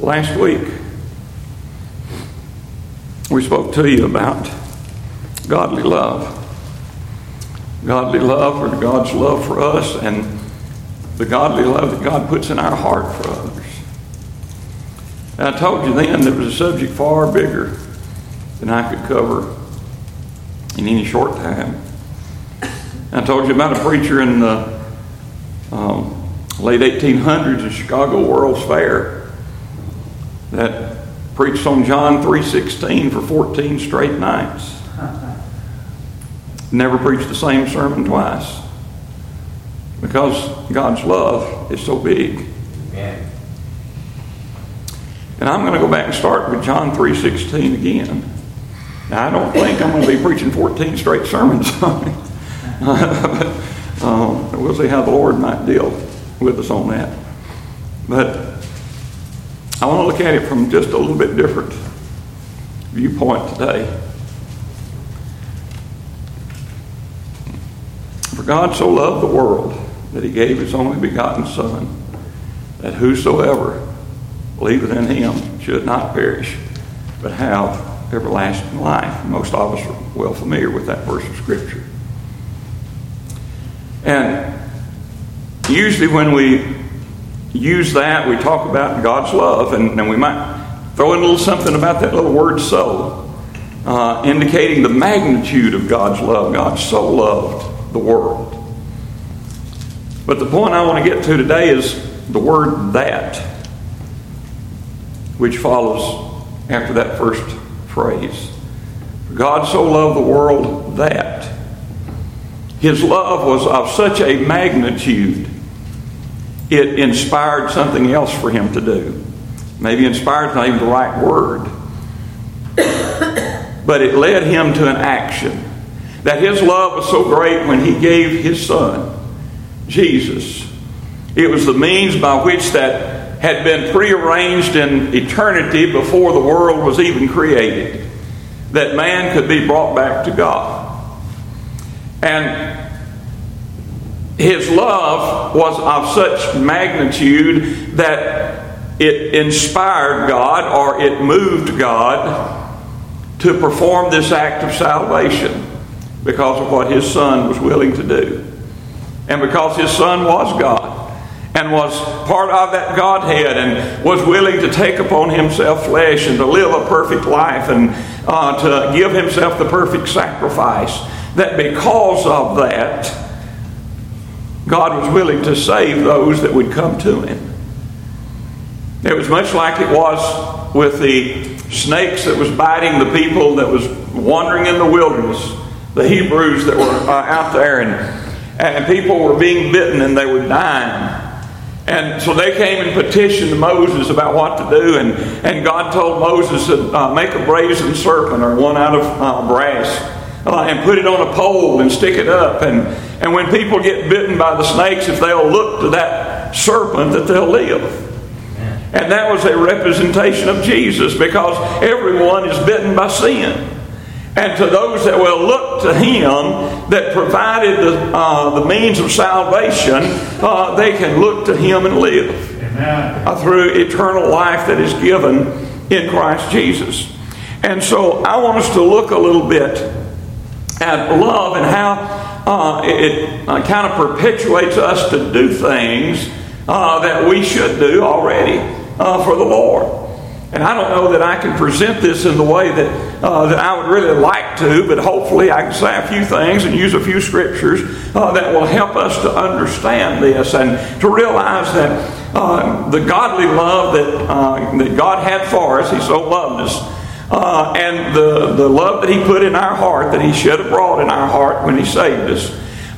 Last week, we spoke to you about godly love. Godly love, or God's love for us, and the godly love that God puts in our heart for others. And I told you then there was a subject far bigger than I could cover in any short time. I told you about a preacher in the late 1800s at Chicago World's Fair that preached on John 3:16 for 14 straight nights. Never preached the same sermon twice because God's love is so big. Amen. And I'm going to go back and start with John 3:16 again. Now, I don't think I'm going to be preaching 14 straight sermons on it. But we'll see how the Lord might deal with us on that. But I want to look at it from just a little bit different viewpoint today. For God so loved the world that he gave his only begotten Son, that whosoever believeth in him should not perish, but have everlasting life. Most of us are well familiar with that verse of Scripture. And usually when we use that, we talk about God's love, and we might throw in a little something about that little word "so," indicating the magnitude of God's love. God so loved the world. But the point I want to get to today is the word "that," which follows after that first phrase. God so loved the world that his love was of such a magnitude it inspired something else for him to do. Maybe inspired is not even the right word, but it led him to an action. That his love was so great when he gave his Son, Jesus. It was the means by which that had been prearranged in eternity before the world was even created, that man could be brought back to God. And his love was of such magnitude that it inspired God, or it moved God to perform this act of salvation because of what his Son was willing to do. And because his Son was God and was part of that Godhead and was willing to take upon himself flesh and to live a perfect life and to give himself the perfect sacrifice, that because of that, God was willing to save those that would come to him. It was much like it was with the snakes that was biting the people that was wandering in the wilderness, the Hebrews that were out there, and people were being bitten and they were dying. And so they came and petitioned Moses about what to do, and God told Moses to make a brazen serpent, or one out of brass, and put it on a pole and stick it up. And when people get bitten by the snakes, if they'll look to that serpent, that they'll live. And that was a representation of Jesus, because everyone is bitten by sin. And to those that will look to him that provided the means of salvation, they can look to him and live. Through eternal life that is given in Christ Jesus. And so I want us to look a little bit at love and how it kind of perpetuates us to do things that we should do already for the Lord. And I don't know that I can present this in the way that I would really like to, but hopefully I can say a few things and use a few scriptures that will help us to understand this and to realize that the godly love that God had for us, he so loved us, and the love that he put in our heart, that he shed abroad in our heart when he saved us.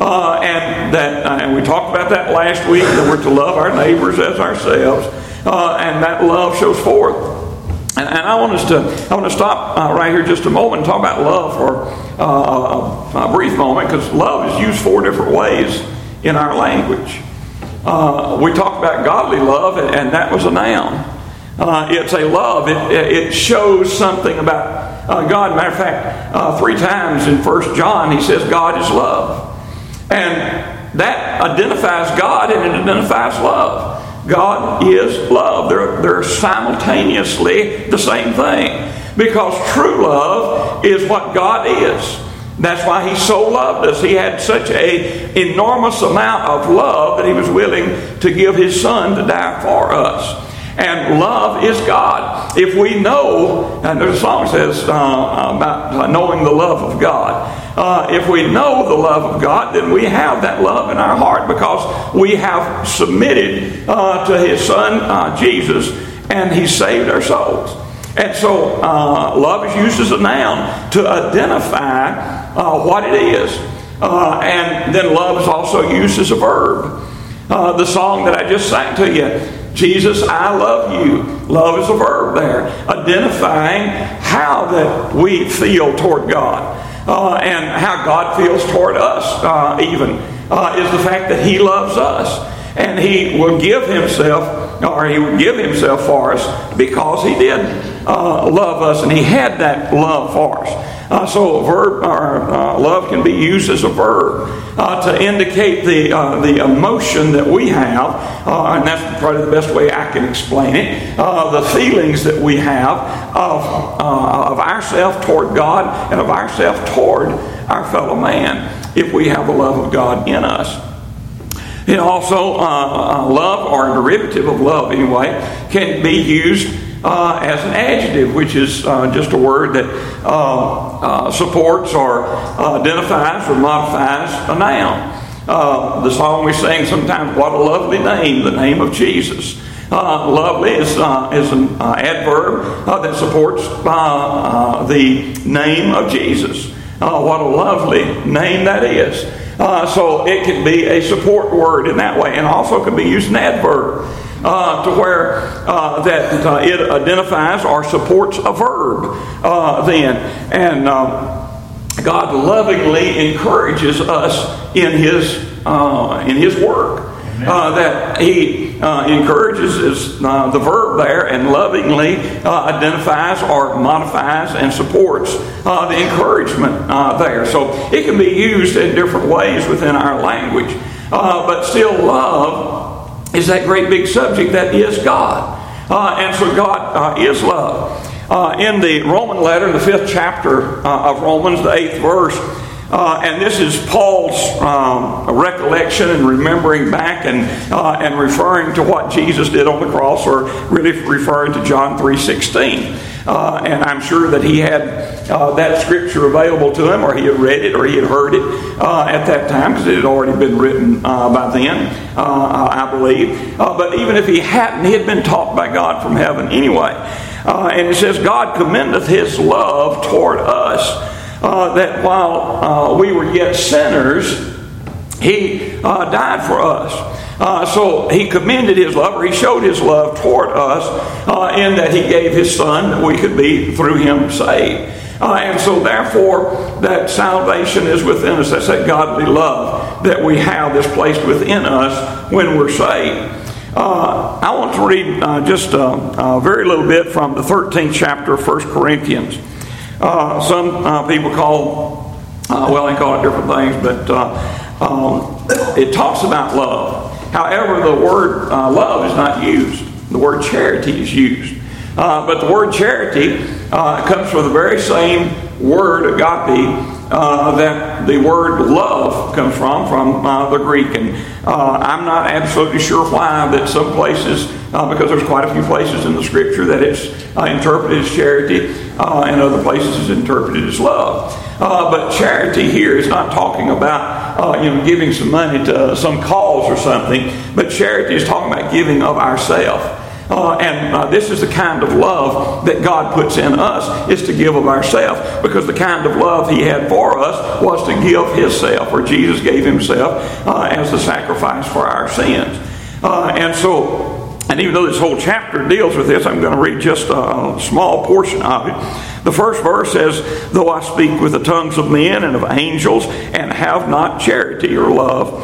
And we talked about that last week, that we're to love our neighbors as ourselves, and that love shows forth. And I want to stop right here just a moment and talk about love for a brief moment, because love is used 4 different ways in our language. We talked about godly love, and that was a noun. It's a love. It shows something about God. Matter of fact, 3 times in 1 John he says God is love. And that identifies God and it identifies love. God is love. They're simultaneously the same thing. Because true love is what God is. That's why He so loved us. He had such an enormous amount of love that He was willing to give His Son to die for us. And love is God. If we know, and there's a song that says about knowing the love of God. If we know the love of God, then we have that love in our heart because we have submitted to His Son, Jesus, and He saved our souls. And so love is used as a noun to identify what it is. And then love is also used as a verb. The song that I just sang to you, Jesus, I love you. Love is a verb there, identifying how that we feel toward God. And how God feels toward us even is the fact that He loves us. And He will give Himself, or He would give Himself for us because He did love us, and He had that love for us. So a verb, or love can be used as a verb to indicate the emotion that we have, and that's probably the best way I can explain it. The feelings that we have of ourselves toward God and of ourselves toward our fellow man, if we have the love of God in us. And also, love, or a derivative of love anyway, can be used as an adjective, which is just a word that supports or identifies or modifies a noun. The song we sing sometimes, what a lovely name, the name of Jesus. Lovely is an adverb that supports the name of Jesus. What a lovely name that is. So it can be a support word in that way, and also can be used an adverb to where that it identifies or supports a verb then. And God lovingly encourages us in His work. That He encourages is the verb there, and lovingly identifies or modifies and supports the encouragement there. So it can be used in different ways within our language. But still, love is that great big subject that is God. And so God is love. In the Roman letter, the 5th chapter of Romans, the 8th verse, and this is Paul's recollection and remembering back and referring to what Jesus did on the cross, or really referring to John 3:16. And I'm sure that he had that scripture available to him, or he had read it, or he had heard it at that time, because it had already been written by then, I believe. But even if he hadn't, he had been taught by God from heaven anyway. And it says, God commendeth His love toward us, that while we were yet sinners, He died for us. So He commended His love, or He showed His love toward us in that He gave His Son that we could be through Him saved. And so therefore that salvation is within us. That's that godly love that we have that's placed within us when we're saved. I want to read just a very little bit from the 13th chapter of 1 Corinthians. Some people call, they call it different things, but it talks about love. However, the word love is not used. The word charity is used. But the word charity comes from the very same word, agape, that the word love comes from the Greek. And I'm not absolutely sure why that some places, because there's quite a few places in the Scripture that it's interpreted as charity, and other places it's interpreted as love. But charity here is not talking about giving some money to some cause or something, but charity is talking about giving of ourselves. And this is the kind of love that God puts in us, is to give of ourselves, because the kind of love He had for us was to give Himself, or Jesus gave Himself as the sacrifice for our sins. And even though this whole chapter deals with this, I'm going to read just a small portion of it. The first verse says, though I speak with the tongues of men and of angels and have not charity or love,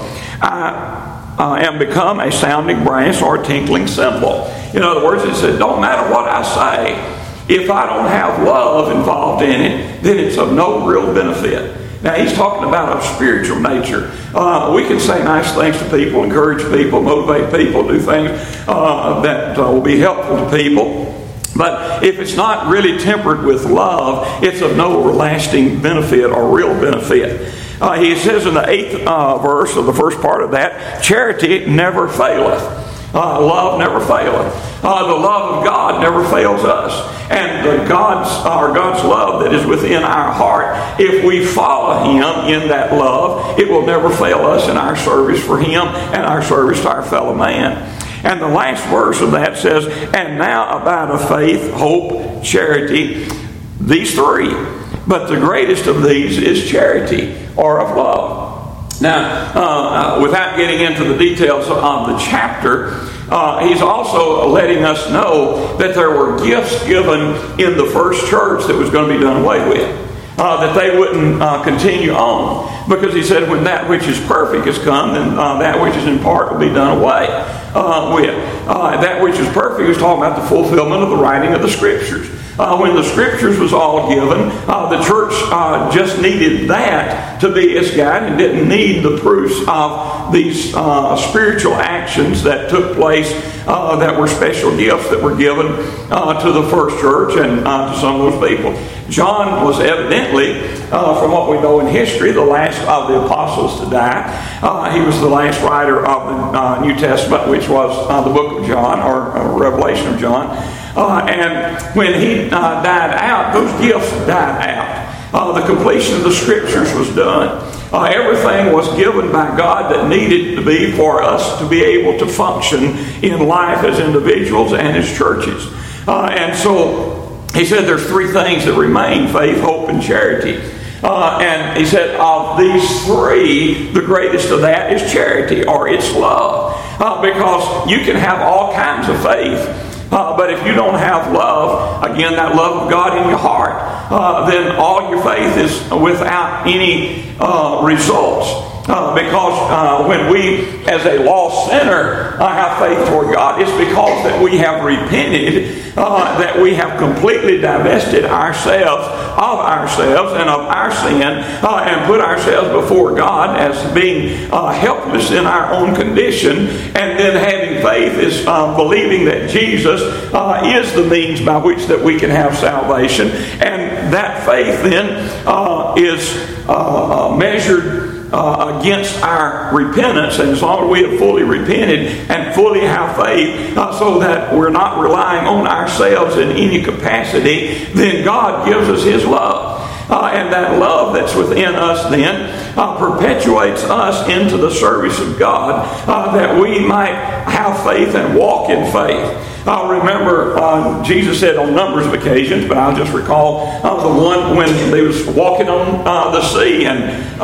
I am become a sounding brass or a tinkling cymbal. In other words, it said, don't matter what I say, if I don't have love involved in it, then it's of no real benefit. Now, he's talking about a spiritual nature. We can say nice things to people, encourage people, motivate people, do things that will be helpful to people. But if it's not really tempered with love, it's of no lasting benefit or real benefit. He says in the 8th verse of the first part of that, charity never faileth. Love never faileth. The love of God never fails us. And God's love that is within our heart, if we follow Him in that love, it will never fail us in our service for Him and our service to our fellow man. And the last verse of that says, and now abideth faith, hope, charity, these three. But the greatest of these is charity, or of love. Now, without getting into the details of the chapter, he's also letting us know that there were gifts given in the first church that was going to be done away with. That they wouldn't continue on. Because he said, when that which is perfect is come, then that which is in part will be done away with. That which is perfect is talking about the fulfillment of the writing of the Scriptures. When the Scriptures was all given, the church just needed that to be its guide and didn't need the proofs of these spiritual actions that took place that were special gifts that were given to the first church and to some of those people. John was evidently, from what we know in history, the last of the apostles to die. He was the last writer of the New Testament, which was the book of John, or Revelation of John. And when he died out, those gifts died out. The completion of the Scriptures was done. Everything was given by God that needed to be for us to be able to function in life as individuals and as churches. And so he said there's three things that remain: faith, hope, and charity. And he said of these three, the greatest of that is charity, or it's love. Because you can have all kinds of faith, but if you don't have love, again, that love of God in your heart, then all your faith is without any results. Because when we, as a lost sinner, have faith toward God, it's because that we have repented, that we have completely divested ourselves and of our sin, and put ourselves before God as being helpless in our own condition. And then having faith is believing that Jesus is the means by which that we can have salvation. And that faith then is measured against our repentance, and as long as we have fully repented and fully have faith, so that we're not relying on ourselves in any capacity, then God gives us His love. And that love that's within us then perpetuates us into the service of God, that we might have faith and walk in faith. Remember, Jesus said on numbers of occasions, but I'll just recall the one when he was walking on the sea, and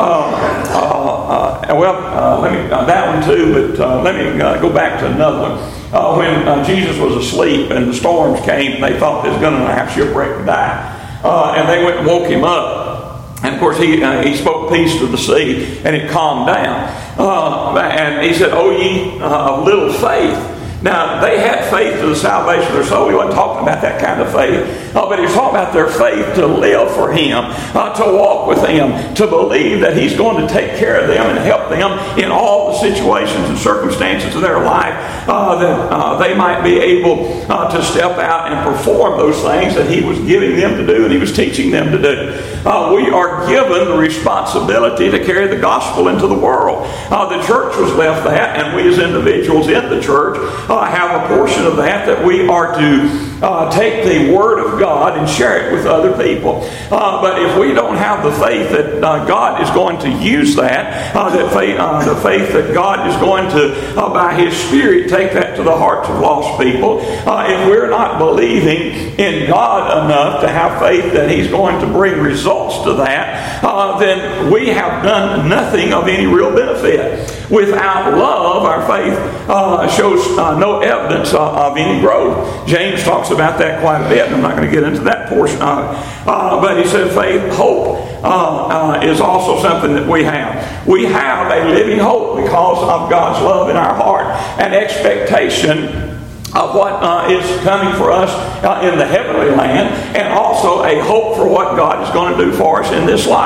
that one too, but let me go back to another one. When Jesus was asleep and the storms came, they thought they was going to have shipwreck and die. And they went and woke him up. And of course he spoke peace to the sea, and it calmed down. And he said, "O ye of little faith." Now, they had faith to the salvation of their soul. He wasn't talking about that kind of faith. But he was talking about their faith to live for Him, to walk with Him, to believe that He's going to take care of them and help them in all the situations and circumstances of their life, that they might be able to step out and perform those things that He was giving them to do and He was teaching them to do. We are given the responsibility to carry the gospel into the world. The church was left that, and we as individuals in the church have a portion of that we are to take the Word of God and share it with other people. But if we don't have the faith that God is going to use that, the faith that God is going to, by His Spirit, take that to the hearts of lost people, if we're not believing in God enough to have faith that He's going to bring results to that, then we have done nothing of any real benefit. Without love, our faith shows no evidence of any growth. James talks about that quite a bit, and I'm not going to get into that portion of it. But he said faith, hope is also something that we have. We have a living hope because of God's love in our heart, an expectation of what is coming for us in the heavenly land, and also a hope for what God is going to do for us in this life.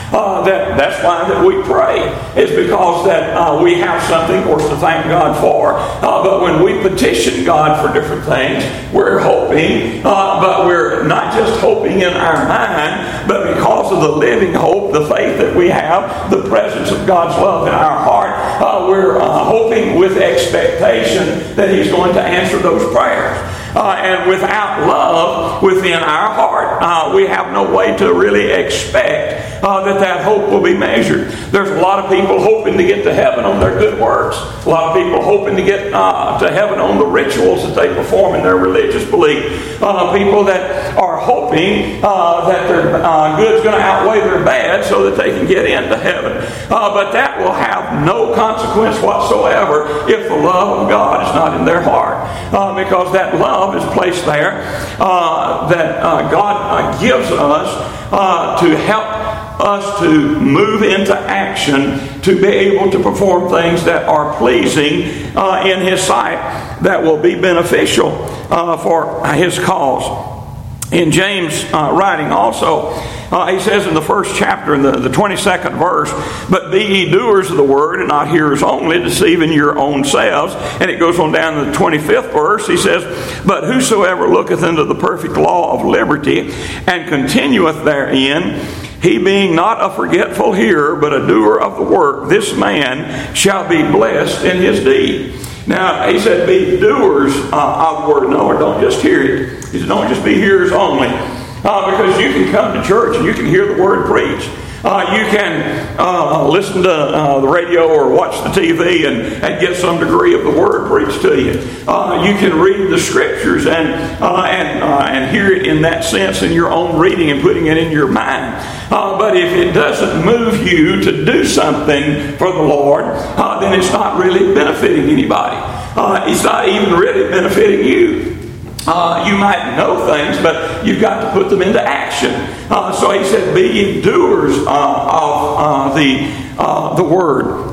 That's why that we pray. It's because that we have something, of course, to thank God for. But when we petition God for different things, we're hoping, but we're not just hoping in our mind, but because of the living hope, the faith that we have, the presence of God's love in our heart, we're hoping with expectation that He's going to answer those prayers. And without love within our heart, we have no way to really expect that hope will be measured. There's a lot of people hoping to get to heaven on their good works. A lot of people hoping to get to heaven on the rituals that they perform in their religious belief. People that are hoping that their good's going to outweigh their bad so that they can get into heaven. But that will have no consequence whatsoever if the love of God is not in their heart. Because that love is placed there that God gives us to help us to move into action to be able to perform things that are pleasing in His sight, that will be beneficial for His cause. In James' writing also, he says in the first chapter, in the 22nd verse, "But be ye doers of the word, and not hearers only, deceiving your own selves." And it goes on down to the 25th verse. He says, "But whosoever looketh into the perfect law of liberty, and continueth therein, he being not a forgetful hearer, but a doer of the work, this man shall be blessed in his deed." Now, he said, be doers of the word. No, don't just hear it. He said, don't just be hearers only. Because you can come to church and you can hear the word preached. You can listen to the radio or watch the TV and get some degree of the word preached to you. You can read the scriptures and hear it in that sense in your own reading and putting it in your mind. But if it doesn't move you to do something for the Lord, then it's not really benefiting anybody. It's not even really benefiting you. You might know things, but you've got to put them into action. So he said, be ye doers of the word,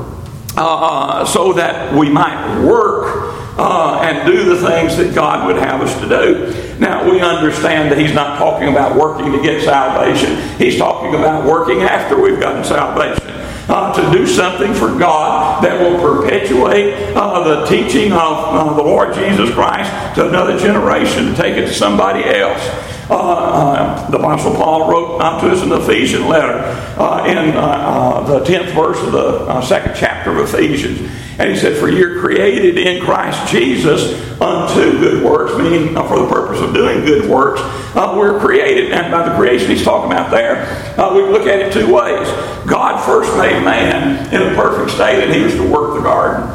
so that we might work and do the things that God would have us to do. Now, we understand that he's not talking about working to get salvation. He's talking about working after we've gotten salvation. To do something for God that will perpetuate the teaching of the Lord Jesus Christ to another generation, to take it to somebody else. The Apostle Paul wrote to us in the Ephesian letter in the 10th verse of the 2nd chapter of Ephesians. And he said, "For you're created in Christ Jesus unto good works," meaning for the purpose of doing good works. We're created, and by the creation he's talking about there, we look at it two ways. God first made man in a perfect state, and he was to work the garden.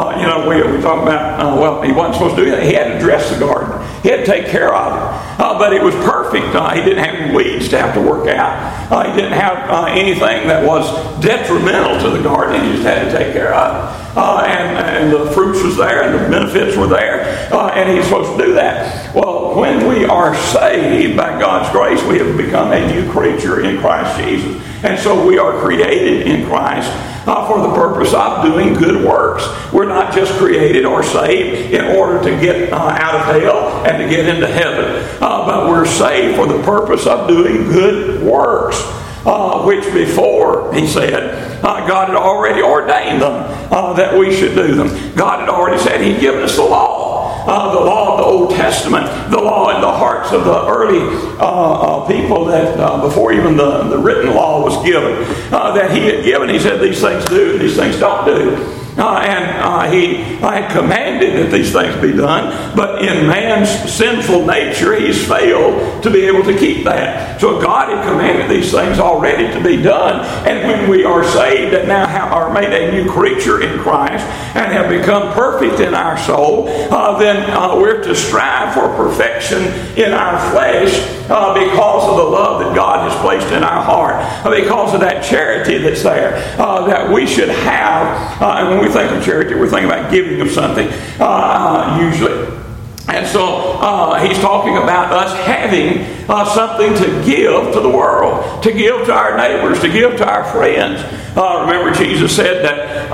We talk about, he wasn't supposed to do that. He had to dress the garden. He had to take care of it. But it was perfect. He didn't have any weeds to have to work out. He didn't have anything that was detrimental to the garden. He just had to take care of it. And the fruits was there, and the benefits were there. And he's supposed to do that. Well, when we are saved by God's grace, we have become a new creature in Christ Jesus. And so we are created in Christ for the purpose of doing good works. We're not just created or saved in order to get out of hell and to get into heaven. But we're saved for the purpose of doing good works. Which before, he said, God had already ordained them that we should do them. God had already said he'd given us the law of the Old Testament, the law in the hearts of the early people that before even the written law was given, that he had given. He said these things do, these things don't do. And he had commanded that these things be done, but in man's sinful nature, he's failed to be able to keep that. So God had commanded these things already to be done, and when we are saved and now are made a new creature in Christ and have become perfect in our soul, then we're to strive for perfection in our flesh because of the love that God has placed in our heart, because of that charity that's there, that we should have. And when we think of charity, we're thinking about giving of something, usually. And so he's talking about us having something to give to the world, to give to our neighbors, to give to our friends. Remember, Jesus said that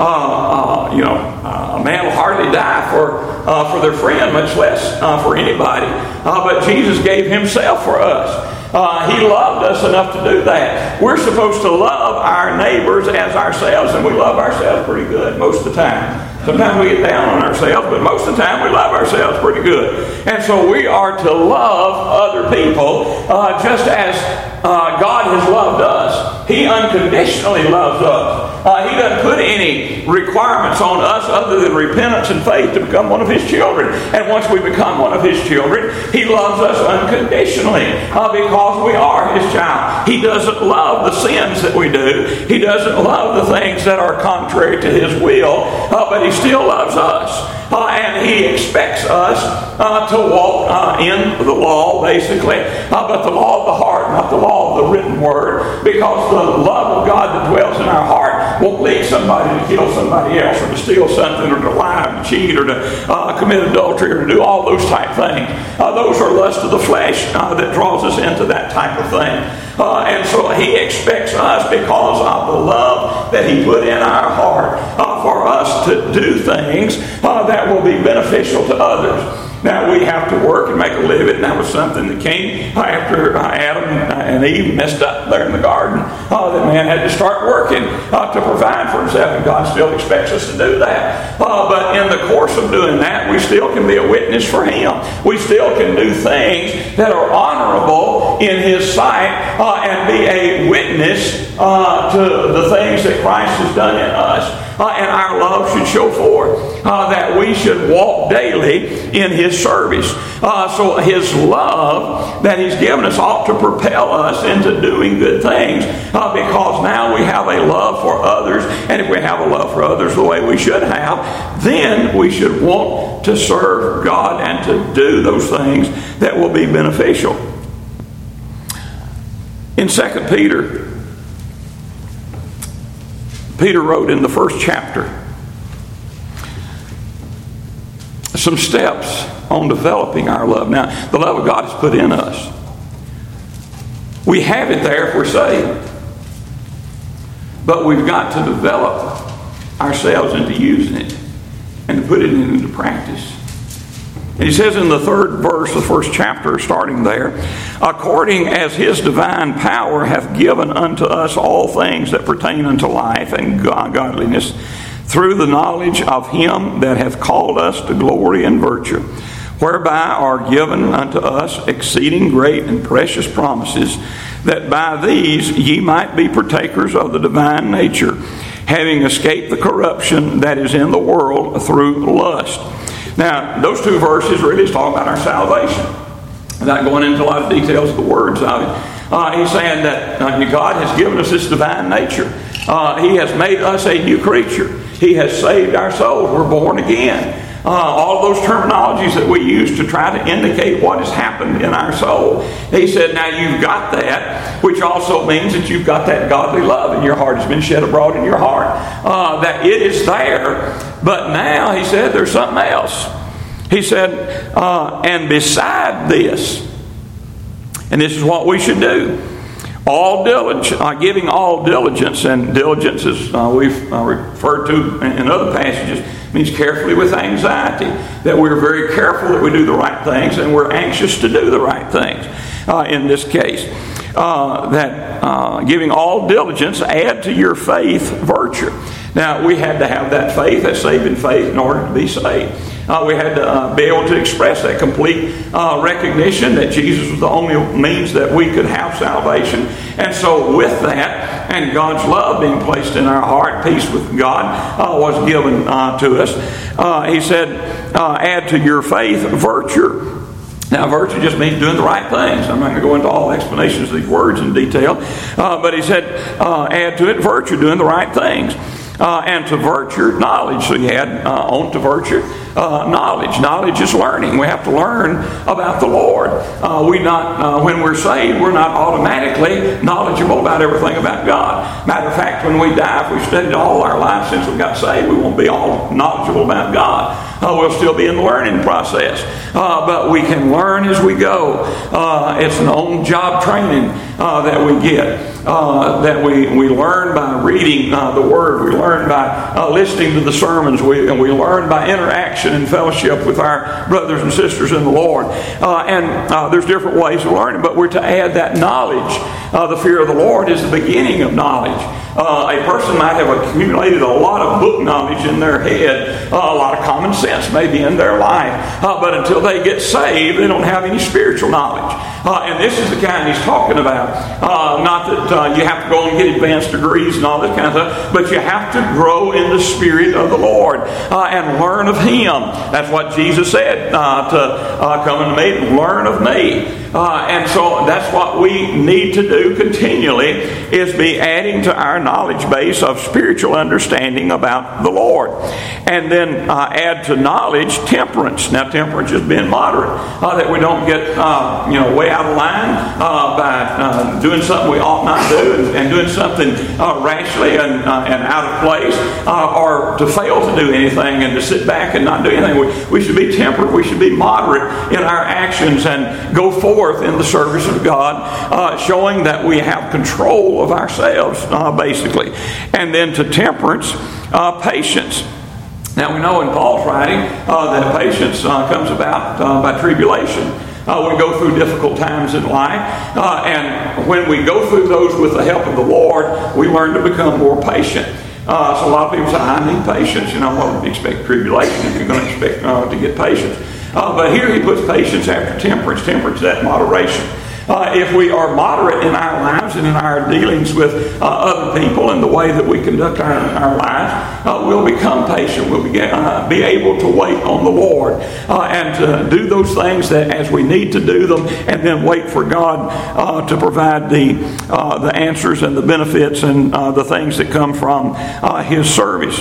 a man will hardly die for their friend, much less for anybody. But Jesus gave himself for us. He loved us enough to do that. We're supposed to love our neighbors as ourselves, and we love ourselves pretty good most of the time. Sometimes we get down on ourselves, but most of the time we love ourselves pretty good. And so we are to love other people just as God has loved us. He unconditionally loves us. He doesn't put any requirements on us other than repentance and faith to become one of His children. And once we become one of His children, He loves us unconditionally because we are His child. He doesn't love the sins that we do. He doesn't love the things that are contrary to His will, but He still loves us. And He expects us to walk in the law, basically, but the law of the heart, not the law of the written word, because the love of God that dwells in our heart won't lead somebody to kill somebody else, or to steal something, or to lie, or to cheat, or to commit adultery, or to do all those type things. Those are lust of the flesh that draws us into that type of thing. And so He expects us, because of the love that He put in our heart, for us to do things that will be beneficial to others. Now, we have to work and make a living. That was something that came after Adam and Eve messed up there in the garden. That man had to start working to provide for himself, and God still expects us to do that. But in the course of doing that, we still can be a witness for Him. We still can do things that are honorable in His sight and be a witness to the things that Christ has done in us. And our love should show forth that we should walk daily in His service. So His love that He's given us ought to propel us into doing good things, because now we have a love for others. And if we have a love for others the way we should have, then we should want to serve God and to do those things that will be beneficial. In 2 Peter wrote in the first chapter some steps on developing our love. Now, the love of God is put in us. We have it there if we're saved. But we've got to develop ourselves into using it and to put it into practice. And he says in the third verse of the first chapter, starting there, according as His divine power hath given unto us all things that pertain unto life and godliness, through the knowledge of Him that hath called us to glory and virtue, whereby are given unto us exceeding great and precious promises, that by these ye might be partakers of the divine nature, having escaped the corruption that is in the world through lust. Now, those two verses really is talking about our salvation. Without going into a lot of details of the words of it, he's saying that God has given us this divine nature. He has made us a new creature. He has saved our souls. We're born again. All of those terminologies that we use to try to indicate what has happened in our soul. He said, now you've got that, which also means that you've got that godly love in your heart. It's been shed abroad in your heart. That it is there. But now, he said, there's something else. He said, and beside this, and this is what we should do, all diligence, giving all diligence, and diligence, as we've referred to in other passages, means carefully with anxiety, that we're very careful that we do the right things, and we're anxious to do the right things. In this case, that giving all diligence, add to your faith virtue. Now, we had to have that faith, that saving faith, in order to be saved. We had to be able to express that complete recognition that Jesus was the only means that we could have salvation. And so with that, and God's love being placed in our heart, peace with God was given to us. He said, add to your faith virtue. Now, virtue just means doing the right things. I'm not going to go into all explanations of these words in detail. But he said, add to it virtue, doing the right things. And to virtue, knowledge. So you add on to virtue, knowledge. Knowledge is learning. We have to learn about the Lord. When we're saved, we're not automatically knowledgeable about everything about God. Matter of fact, when we die, if we've studied all our lives since we got saved, we won't be all knowledgeable about God. we'll still be in the learning process. But we can learn as we go. It's an on-job training that we get. That we learn by reading the Word. We learn by listening to the sermons. And we learn by interaction and fellowship with our brothers and sisters in the Lord. And there's different ways of learning, but we're to add that knowledge. The fear of the Lord is the beginning of knowledge. A person might have accumulated a lot of book knowledge in their head, a lot of common sense maybe in their life, but until they get saved, they don't have any spiritual knowledge. And this is the kind he's talking about. Not that you have to go and get advanced degrees and all this kind of stuff, but you have to grow in the Spirit of the Lord and learn of Him. That's what Jesus said, to come unto me and learn of me. And so that's what we need to do continually, is be adding to our knowledge base of spiritual understanding about the Lord. And then add to knowledge temperance. Now, temperance is being moderate, that we don't get way out of line by doing something we ought not do, and doing something rashly and out of place, or to fail to do anything and to sit back and not do anything. We should be temperate. We should be moderate in our actions and go forth in the service of God, showing that we have control of ourselves, basically. And then to temperance, patience. Now we know in Paul's writing that patience comes about by tribulation. We go through difficult times in life, and when we go through those with the help of the Lord, we learn to become more patient. So a lot of people say, I need patience. Well, expect tribulation if you're going to expect to get patience. But here he puts patience after temperance. Temperance, that moderation. If we are moderate in our lives and in our dealings with other people and the way that we conduct our lives, we'll become patient. We'll be able to wait on the Lord and to do those things that as we need to do them, and then wait for God to provide the answers and the benefits and the things that come from His service.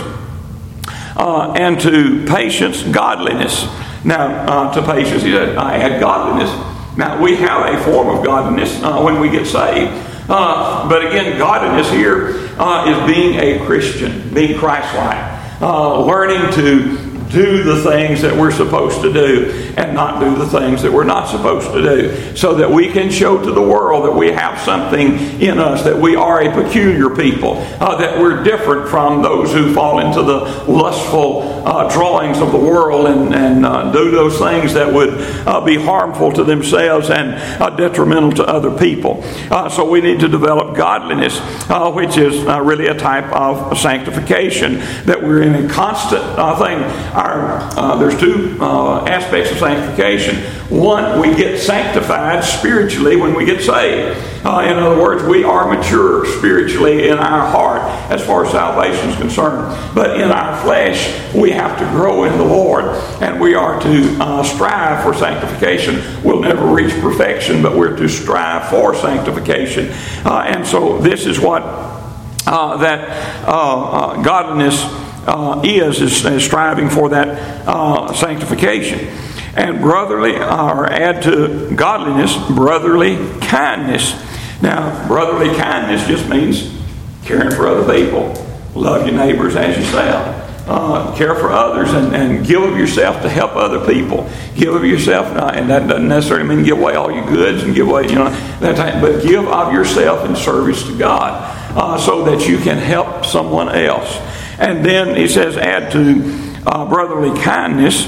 And to patience, godliness. Now, to patience, he said, add godliness. Now, we have a form of godliness when we get saved. But again, godliness here is being a Christian, being Christ-like, learning to do the things that we're supposed to do and not do the things that we're not supposed to do, so that we can show to the world that we have something in us, that we are a peculiar people, that we're different from those who fall into the lustful drawings of the world and do those things that would be harmful to themselves and detrimental to other people. So we need to develop godliness, which is really a type of sanctification, that we're in a constant thing. There's two aspects of sanctification. One, we get sanctified spiritually when we get saved. In other words, we are mature spiritually in our heart as far as salvation is concerned. But in our flesh, we have to grow in the Lord, and we are to strive for sanctification. We'll never reach perfection, but we're to strive for sanctification. And so this is what that godliness is striving for that sanctification. And brotherly, or add to godliness, brotherly kindness. Now, brotherly kindness just means caring for other people. Love your neighbors as yourself. Care for others and give of yourself to help other people. Give of yourself, and that doesn't necessarily mean give away all your goods and give away, that type, but give of yourself in service to God, so that you can help someone else. And then he says, add to brotherly kindness,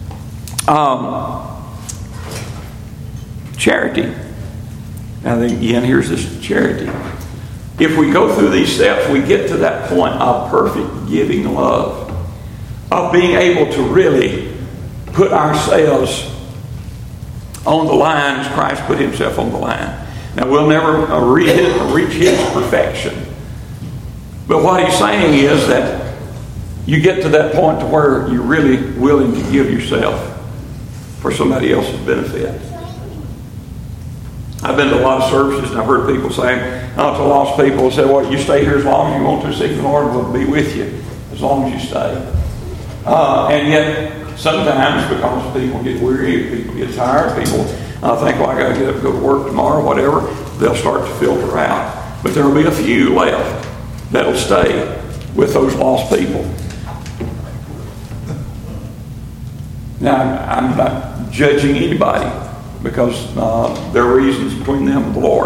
charity. Now again, here's this charity. If we go through these steps, we get to that point of perfect giving love, of being able to really put ourselves on the line as Christ put Himself on the line. Now, we'll never reach His perfection. But what He's saying is that you get to that point to where you're really willing to give yourself for somebody else's benefit. I've been to a lot of services, and I've heard people say to lost people, say, well, you stay here as long as you want to, seek the Lord will be with you as long as you stay. And yet, sometimes because people get weary, people get tired, people think, well, I got to get up and go to work tomorrow, whatever, they'll start to filter out. But there will be a few left that'll stay with those lost people. Now, I'm not judging anybody because there are reasons between them and the Lord.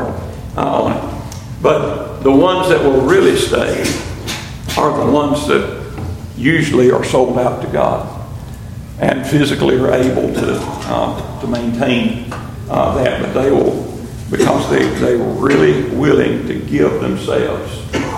But the ones that will really stay are the ones that usually are sold out to God and physically are able to maintain that. But they will, because they were really willing to give themselves,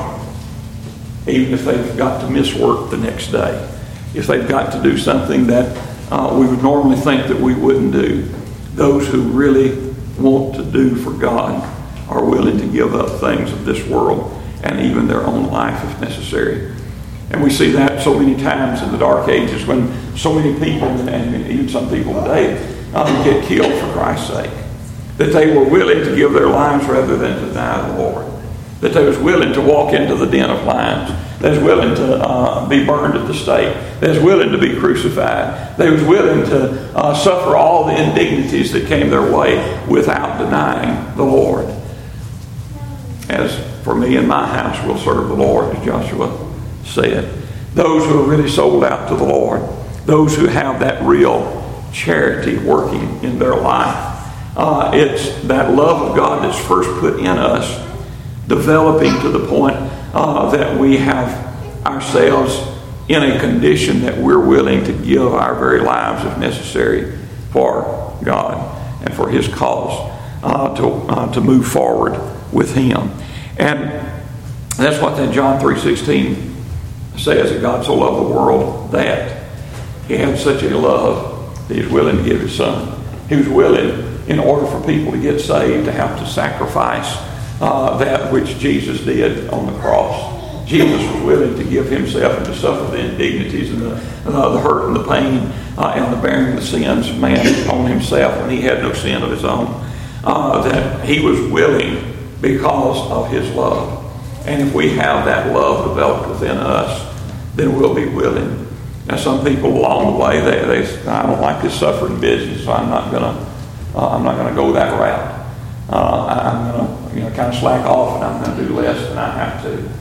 even if they've got to miss work the next day, if they've got to do something that we would normally think that we wouldn't do. Those who really want to do for God are willing to give up things of this world and even their own life if necessary. And we see that so many times in the dark ages when so many people, and even some people today, get killed for Christ's sake. That they were willing to give their lives rather than to deny the Lord. That they was willing to walk into the den of lions. They was willing to be burned at the stake. They was willing to be crucified. They was willing to suffer all the indignities that came their way without denying the Lord. As for me and my house, we'll serve the Lord, as Joshua said. Those who are really sold out to the Lord, those who have that real charity working in their life, it's that love of God that's first put in us, developing to the point that we have ourselves in a condition that we're willing to give our very lives if necessary for God and for His cause, to move forward with Him. And that's what that John 3:16 says, that God so loved the world that He had such a love that He was willing to give His Son. He was willing, in order for people to get saved, to have to sacrifice that which Jesus did on the cross. Jesus was willing to give Himself and to suffer the indignities and the hurt and the pain and the bearing the sins of man on Himself when He had no sin of His own. That He was willing because of His love. And if we have that love developed within us, then we'll be willing. Now, some people along the way, they say, I don't like this suffering business, so I'm not gonna go that route. I'm gonna kind of slack off, and I'm gonna do less than I have to.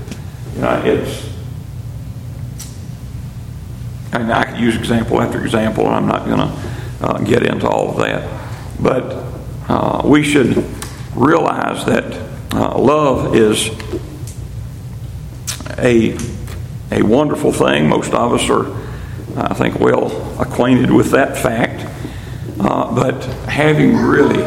I could use example after example, and I'm not gonna get into all of that. But we should realize that love is a wonderful thing. Most of us are, I think, well acquainted with that fact. But having really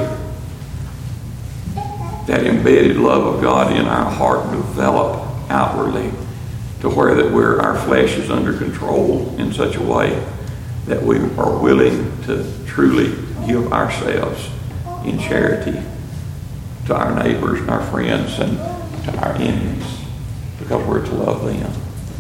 that embedded love of God in our heart develop outwardly to where that our flesh is under control in such a way that we are willing to truly give ourselves in charity to our neighbors and our friends and to our enemies, because we're to love them.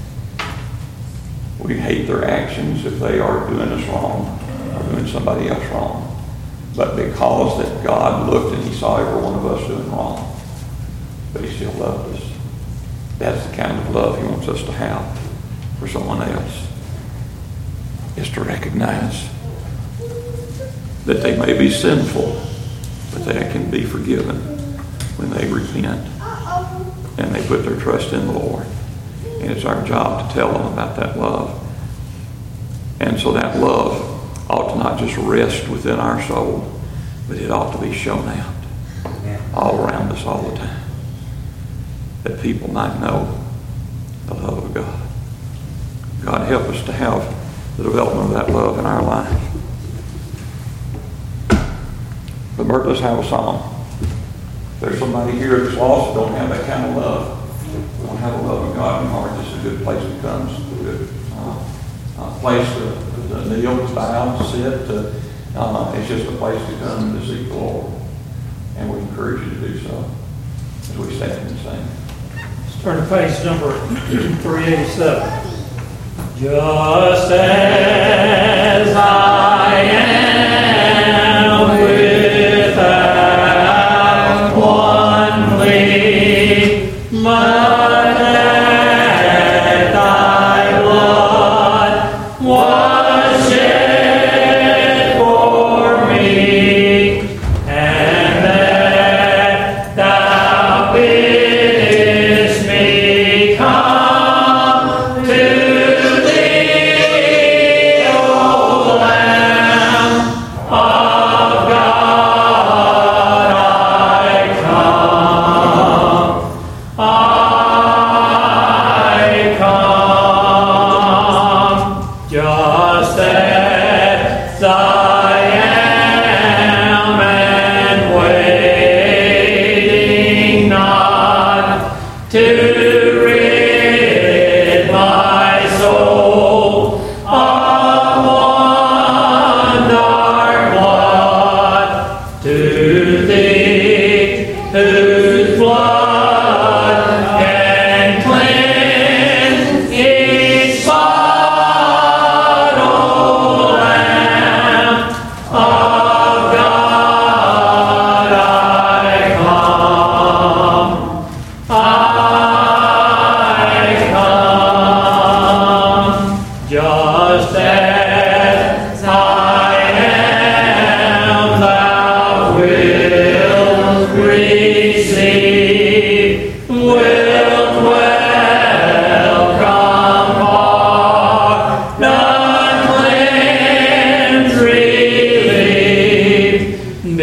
We hate their actions if they are doing us wrong or doing somebody else wrong. But because that God looked and He saw every one of us doing wrong, but He still loved us. That's the kind of love He wants us to have for someone else, is to recognize that they may be sinful, but they can be forgiven when they repent and they put their trust in the Lord. And it's our job to tell them about that love. And so that love ought to not just rest within our soul, but it ought to be shown out all around us all the time, that people might know the love of God. God help us to have the development of that love in our life. But Bert, let's have a song. If there's somebody here that's lost that don't have that kind of love, don't have a love of God in their heart, this is a good place to come. It's a good place to kneel, to bow, to sit. It's just a place to come to seek the Lord. And we encourage you to do so as we stand and sing. Let's turn to page number 387. Just as I am without one plea, but that thy blood was shed for me, and that thou biddest me come to thee, O Lamb. to thee, whose blood can cleanse each spot, O Lamb of God, I come. Just as I am, thou wilt receive, wilt welcome, pardon, cleanse, relieve,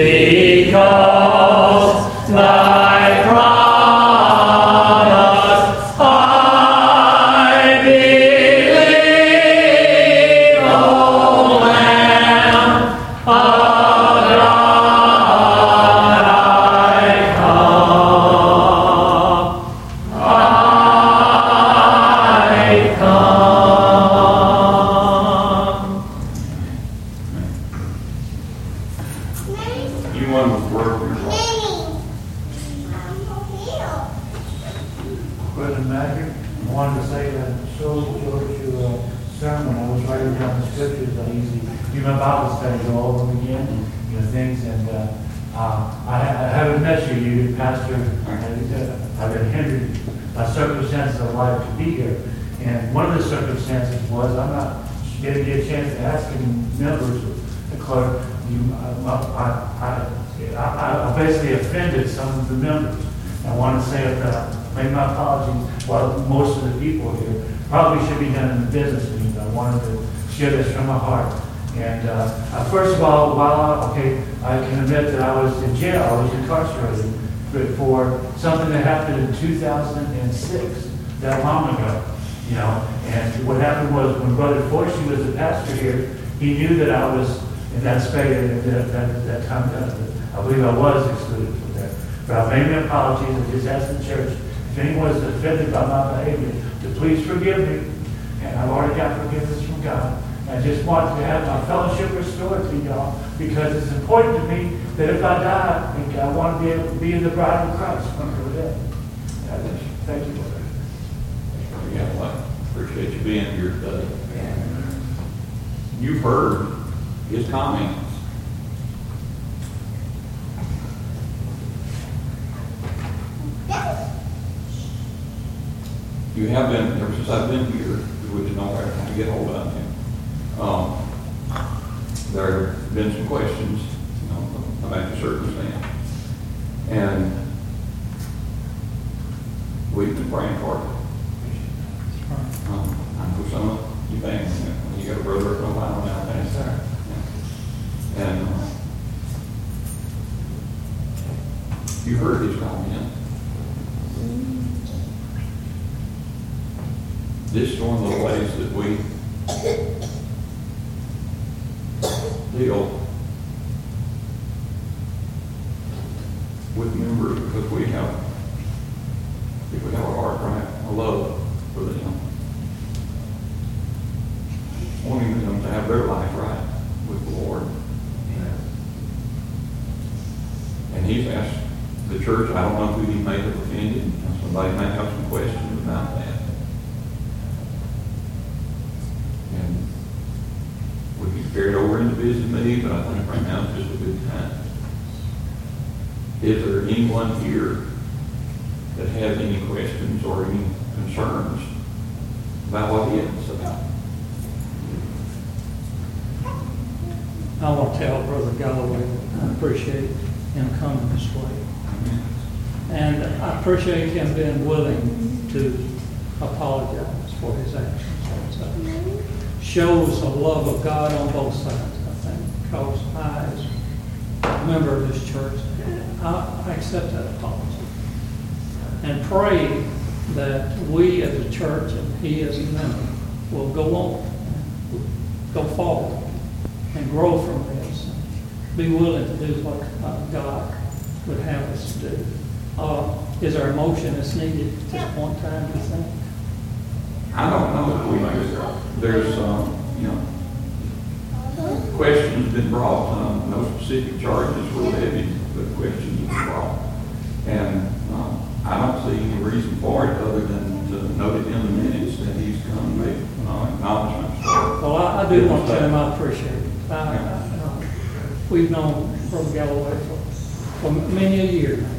because thy promise I believe, O Lamb of God, I come. I come. Anyone with word for your life? Brother Matthew, I wanted to say that so George, your sermon, I was writing down the scriptures that easy. You my Bible study go over them again, things, and I haven't met you, you pastor. I've been hindered by circumstances of life to be here, and one of the circumstances was I'm not getting a chance to ask any members of the clerk. I basically offended some of the members. I want to say that. Make my apologies. While most of the people here probably should be done in the business meeting, I wanted to share this from my heart. And first of all, I can admit that I was in jail. I was incarcerated for something that happened in 2006, that long ago. And what happened was when Brother Forshee was the pastor here, he knew that I was in that space at that time. I believe I was excluded from there. But I made my apologies. I just asked the church, if anyone is offended by my behavior, to please forgive me. And I've already got forgiveness from God. I just want to have my fellowship restored to y'all, because it's important to me that if I die, I want to be able to be in the bride of Christ when I'm dead. Thank you, Lord. Yeah, well, I appreciate you being here today. You've heard his comments. You have been, ever since I've been here, which is not every time to get hold of him. There have been some questions, about the circumstance. And we've been praying for it. I know some of you family, you got a brother from Ohio now, thanks, sir. And you heard his comment. This is one of the ways that we deal with members, because we have a heart, right, a love for them, wanting them to have their life right with the Lord. And he's asked the church, I don't know who he may have offended. Somebody may have some questions about that. And we can carry it over into business meeting, but I think right now it's just a good time. Is there anyone here that has any questions or any concerns about what he is about? I want to tell Brother Galloway that I appreciate him coming this way. And I appreciate him being willing to apologize for his actions. Shows the love of God on both sides, I think, because I, as a member of this church, I accept that apology. And pray that we as a church and he as a member will go on, go forward, and grow from this. Be willing to do what God would have us to do. Is there a motion that's needed at this point in time, do you think? I don't know if there's question questions been brought. No specific charges were levied, but questions were brought. And I don't see any reason for it other than to note it in the minutes that he's come and make acknowledgments. Well, I do want to tell him I appreciate it. We've known Brother Galloway for many a year now.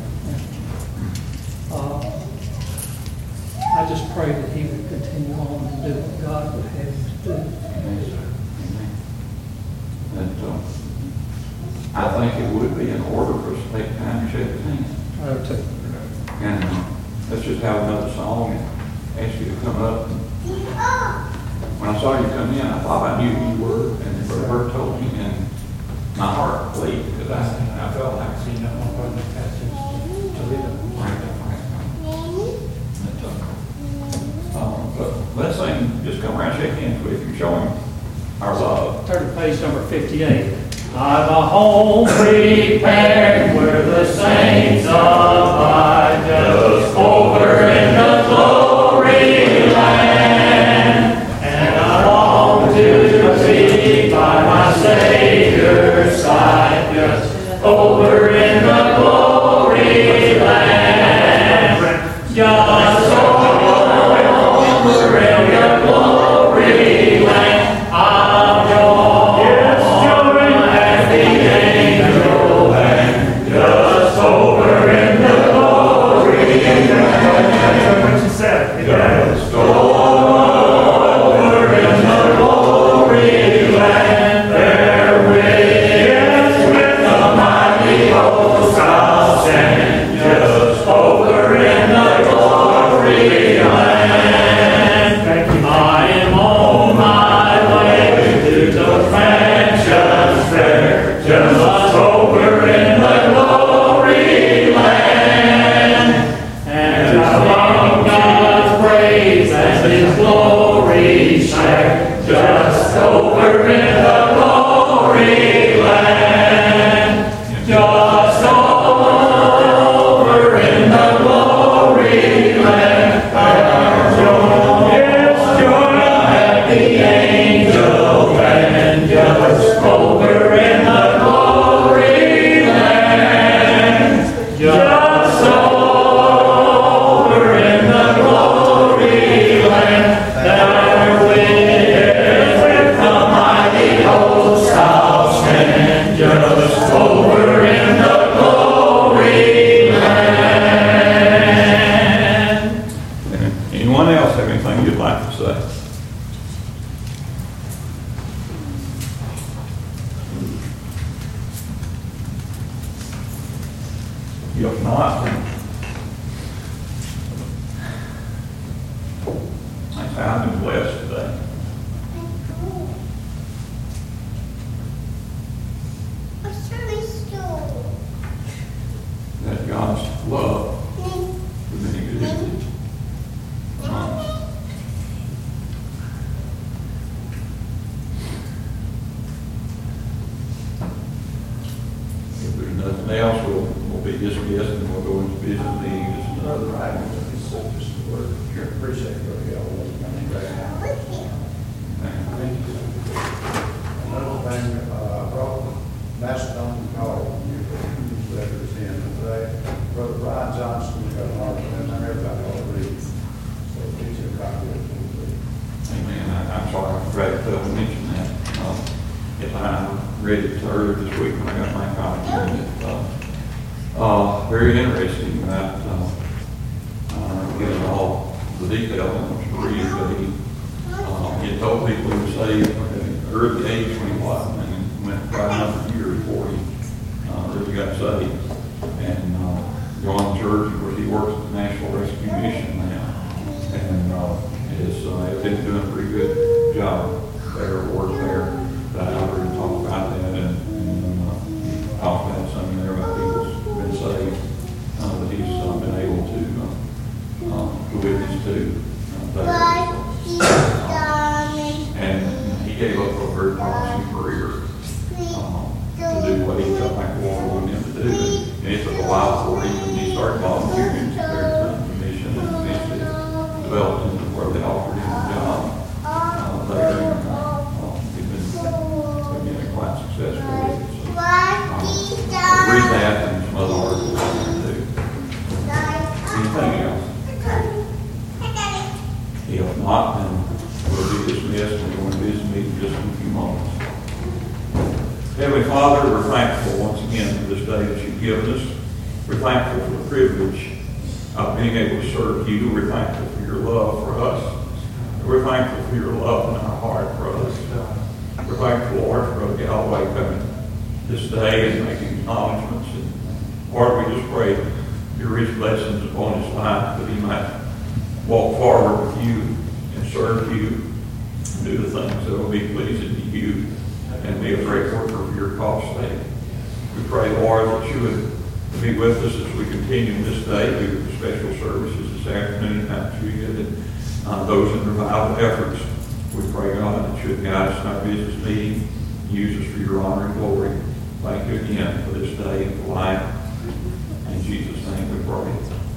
I just pray that he would continue on and do what God would have him to do. And I think it would be in order for us to take time to shake his hand. I do too. And let's just have another song and ask you to come up. And when I saw you come in, I thought I knew who you were, and then Brother Bert told me, and my heart bleed because I felt like Seen that one part of the passage to lead them. But let's sing, just come around, shake hands with you, show him our love. Turn to page number 58. I've a home prepared where the saints abide, just over in the glory land. And I long to be by my Savior's side, just over in the glory land. Just over in the glory land. I'll join as the angel and just over in the glory land. What you said. Just over in the glory land, there with the mighty host I'll stand, just over in the glory land. Thank you. I am on my way to the mansions there, just over in the glory land. And I love God's praise and His glory share, just over in the glory land. Just over in the glory land. Yes, joy at the angel band, just over in the glory land. Just over in the glory land, there with the mighty host I'll stand, just over in the glory land. Anyone else have anything you'd like to say? If not, I've been blessed today. That God's love has been exhibited. If there's nothing else, we'll be dismissed and we'll go into business meeting. Just another item. Just a word. Sure. Appreciate it, Brother Galloway. Thank you. Another thing, I brought Macedon College letters in today. Brother Brian Johnson got an article in there, everybody ought to read. So get you a copy of it. Amen. I'm sorry, I forgot to mention that. If I read it earlier this week when I got my copy. Very interesting that getting all the details on the read, but he told people he was saved at an early age when he was, and went right another year before he really got saved. And joined the church, of course, he works at the National Rescue Mission now, and has been doing a pretty good job there, work there. But I heard him talk about that, and talk about something there about people's been saved that he's been able to witness to there. And he gave up a very promising career to do what he felt like the Lord wanted him to do. And it took a while before even he started volunteering there to the mission, and eventually developed into where they offered him a job there. And he's been quite successful Father, we're thankful once again for this day that you've given us. We're thankful for the privilege of being able to serve you. We're thankful for your love for us. We're thankful for your love in our heart for us. We're thankful, Lord, for Brother Galloway coming this day and making acknowledgments. And Lord, we just pray your rich blessings upon his life, that he might walk forward with you and serve you and do the things that will be pleasing to you and be a great worker for your cause sake. We pray, Lord, that you would be with us as we continue this day. Be with the special services this afternoon, Mount Juliet, and those in revival efforts. We pray, God, that you would guide us in our business meeting. Use us for your honor and glory. Thank you again for this day and for life. In Jesus' name we pray.